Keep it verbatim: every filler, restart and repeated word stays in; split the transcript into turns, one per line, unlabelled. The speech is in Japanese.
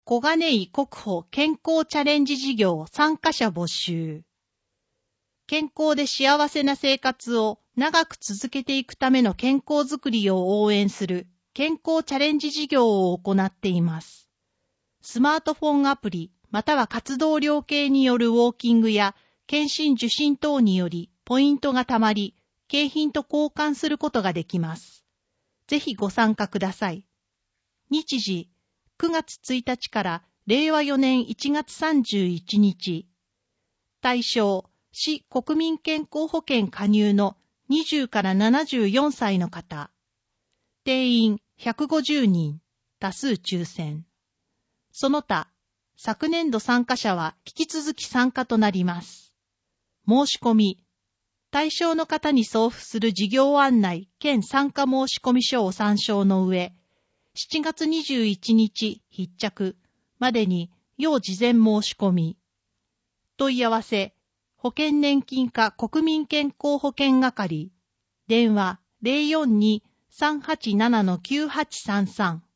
小金井国保健康チャレンジ事業参加者募集。健康で幸せな生活を長く続けていくための健康づくりを応援する健康チャレンジ事業を行っています。スマートフォンアプリまたは活動量計によるウォーキングや検診受診等によりポイントがたまり、景品と交換することができます。ぜひご参加ください。日時くがつついたちかられいわよねんいちがつさんじゅういちにち。対象、市国民健康保険加入のにじゅうからななじゅうよんさいの方。定員ひゃくごじゅうにん、多数抽選。その他、昨年度参加者は引き続き参加となります。申し込み。対象の方に送付する事業案内兼参加申込書を参照の上、しちがつにじゅういちにち必着までに要事前申し込み。問い合わせ、保険年金課国民健康保険係、電話 ゼロよんに さんはちなな きゅうはちさんさん